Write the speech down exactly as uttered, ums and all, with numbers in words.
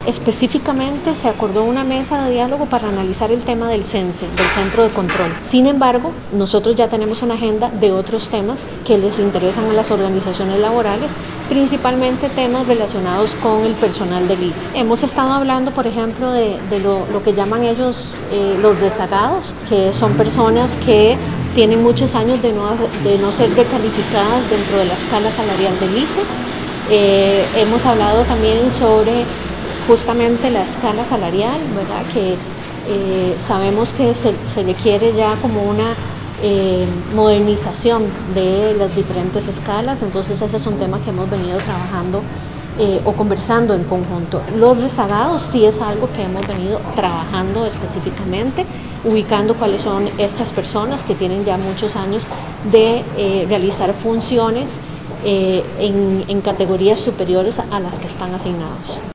Específicamente se acordó una mesa de diálogo para analizar el tema del CENSE, del Centro de Control. Sin embargo, nosotros ya tenemos una agenda de otros temas que les interesan a las organizaciones laborales, principalmente temas relacionados con el personal del I C E. Hemos estado hablando, por ejemplo, de, de lo, lo que llaman ellos eh, los rezagados, que son personas que tienen muchos años de no, de no ser recalificadas dentro de la escala salarial del I C E. Eh, hemos hablado también sobre justamente la escala salarial, ¿verdad? Que eh, sabemos que se, se requiere ya como una eh, modernización de las diferentes escalas, entonces ese es un tema que hemos venido trabajando eh, o conversando en conjunto. Los rezagados sí es algo que hemos venido trabajando específicamente, ubicando cuáles son estas personas que tienen ya muchos años de eh, realizar funciones eh, en, en categorías superiores a las que están asignados.